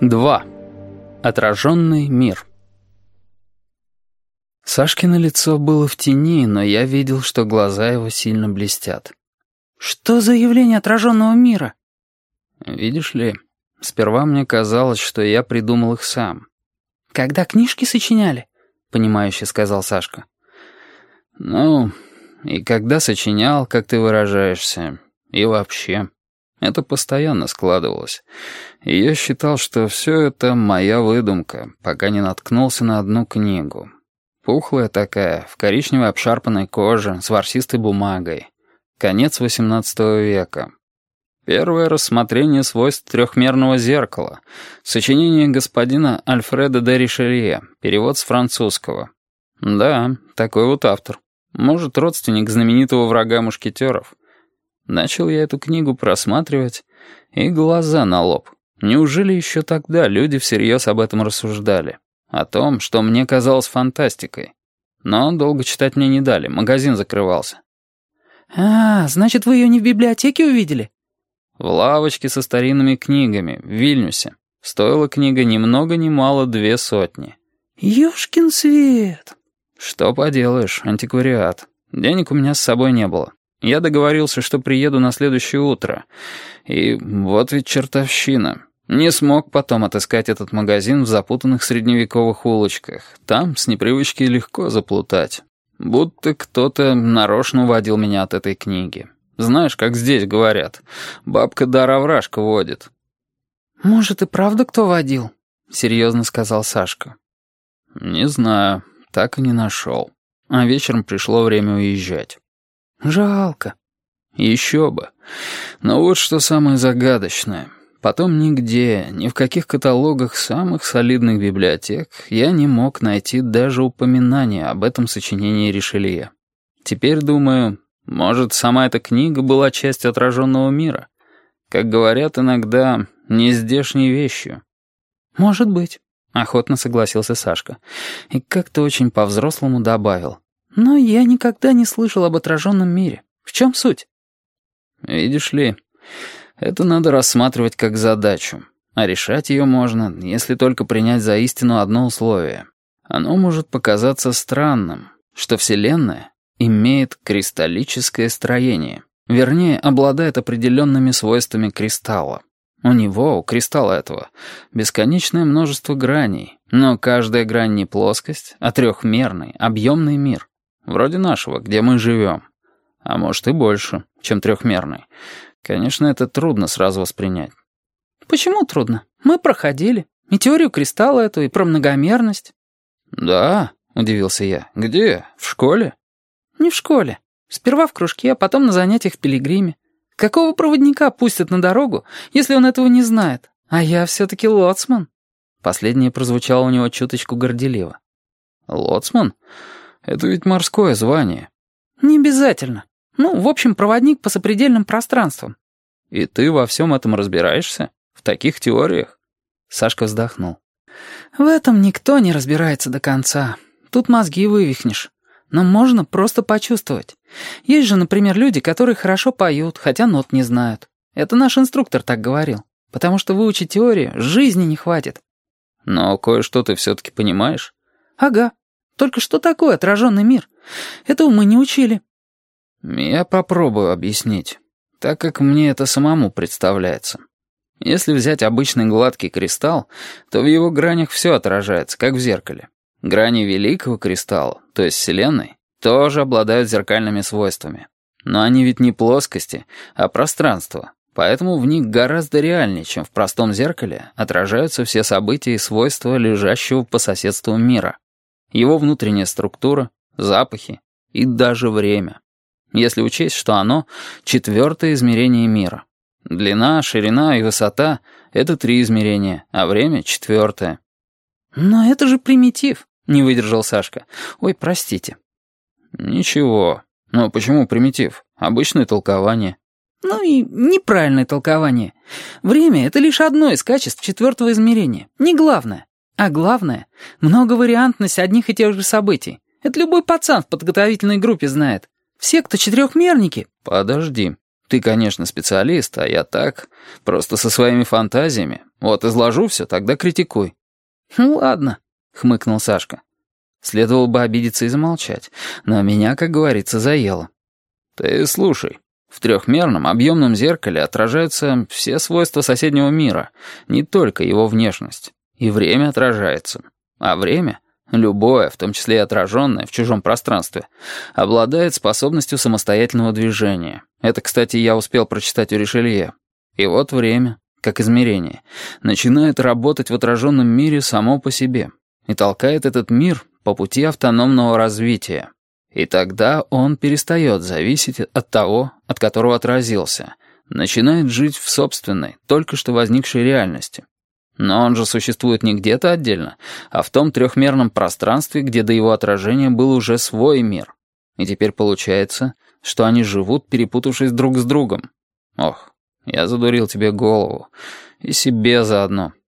2. Отраженный мир. Сашкино лицо было в тени, но я видел, что глаза его сильно блестят. «Что за явление отраженного мира?» «Видишь ли, сперва мне казалось, что я придумал их сам». «Когда книжки сочиняли?» — понимающе сказал Сашка. «Ну, и когда сочинял, как ты выражаешься, и вообще. Это постоянно складывалось. И я считал, что все это моя выдумка, пока не наткнулся на одну книгу. Пухлая такая, в коричневой обшарпанной коже, с ворсистой бумагой. Конец XVIII века. Первое рассмотрение свойств трехмерного зеркала. Сочинение господина Альфреда де Ришелье. Перевод с французского. Да, такой вот автор. Может, родственник знаменитого врага мушкетеров. Начал я эту книгу просматривать, и глаза на лоб. Неужели еще тогда люди всерьез об этом рассуждали? О том, что мне казалось фантастикой. Но долго читать мне не дали, магазин закрывался. Значит, вы ее не в библиотеке увидели?» В лавочке со старинными книгами, в Вильнюсе. Стоила книга ни много ни мало 200. «Ёшкин свет!» Что поделаешь, антиквариат. Денег у меня с собой не было. Я договорился, что приеду на следующее утро. И вот ведь чертовщина. Не смог потом отыскать этот магазин в запутанных средневековых улочках. Там с непривычки легко заплутать. Будто кто-то нарочно уводил меня от этой книги. Знаешь, как здесь говорят, бабка дар овражка водит. «Может, и правда кто водил?» — серьезно сказал Сашка. Не знаю, так и не нашел. А вечером пришло время уезжать. «Жалко». Еще бы. Но вот что самое загадочное. Потом нигде, ни в каких каталогах самых солидных библиотек я не мог найти даже упоминания об этом сочинении Ришелье. Теперь думаю, может, сама эта книга была частью отраженного мира? Как говорят иногда, нездешней вещью. «Может быть», — охотно согласился Сашка. И как-то очень по-взрослому добавил. «Но я никогда не слышал об отраженном мире. В чем суть?» «Видишь ли, это надо рассматривать как задачу. А решать ее можно, если только принять за истину одно условие. Оно может показаться странным, что Вселенная имеет кристаллическое строение. Вернее, обладает определенными свойствами кристалла. У кристалла этого, бесконечное множество граней, но каждая грань не плоскость, а трехмерный, объемный мир. Вроде нашего, где мы живем. А может и больше, чем трехмерный. Конечно, это трудно сразу воспринять. «Почему трудно? Мы проходили. И теорию кристалла эту, и про многомерность». «Да?» — удивился я. «Где? В школе?» «Не в школе. Сперва в кружке, а потом на занятиях в пилигриме. Какого проводника пустят на дорогу, если он этого не знает? А я все-таки лоцман». Последнее прозвучало у него чуточку горделиво. «Лоцман? Это ведь морское звание». «Не обязательно. Ну, в общем, проводник по сопредельным пространствам». «И ты во всем этом разбираешься? В таких теориях?» Сашка вздохнул. «В этом никто не разбирается до конца. Тут мозги вывихнешь. Но можно просто почувствовать. Есть же, например, люди, которые хорошо поют, хотя нот не знают. Это наш инструктор так говорил. Потому что выучить теорию жизни не хватит». «Но кое-что ты все-таки понимаешь?» «Ага. Только что такое отраженный мир? Этого мы не учили». «Я попробую объяснить, так как мне это самому представляется. Если взять обычный гладкий кристалл, то в его гранях все отражается, как в зеркале. Грани великого кристалла, то есть Вселенной, тоже обладают зеркальными свойствами. Но они ведь не плоскости, а пространство, поэтому в них гораздо реальнее, чем в простом зеркале, отражаются все события и свойства лежащего по соседству мира. Его внутренняя структура, запахи и даже время. Если учесть, что оно — 4-е измерение мира. Длина, ширина и высота — это 3 измерения, а время — 4-е. «Но это же примитив», — не выдержал Сашка. «Ой, простите». «Ничего. Но почему примитив? Обычное толкование». «Ну и неправильное толкование. Время — это лишь одно из качеств 4-го измерения, не главное. А главное — многовариантность одних и тех же событий. Это любой пацан в подготовительной группе знает. Все, кто четырехмерники...» «Подожди», Ты, конечно, специалист, а я так, просто со своими фантазиями. Вот изложу все, тогда критикуй». «Ну ладно», — хмыкнул Сашка. Следовало бы обидеться и замолчать, но меня, как говорится, заело. «Ты слушай. В трехмерном объемном зеркале отражаются все свойства соседнего мира, не только его внешность. И время отражается. А время, любое, в том числе и отраженное в чужом пространстве, обладает способностью самостоятельного движения. Это, кстати, я успел прочитать у Ришелье. И вот время, как измерение, начинает работать в отраженном мире само по себе и толкает этот мир по пути автономного развития. И тогда он перестает зависеть от того, от которого отразился, начинает жить в собственной, только что возникшей реальности. Но он же существует не где-то отдельно, а в том трехмерном пространстве, где до его отражения был уже свой мир. И теперь получается, что они живут, перепутавшись друг с другом. Ох, я задурил тебе голову. И себе заодно.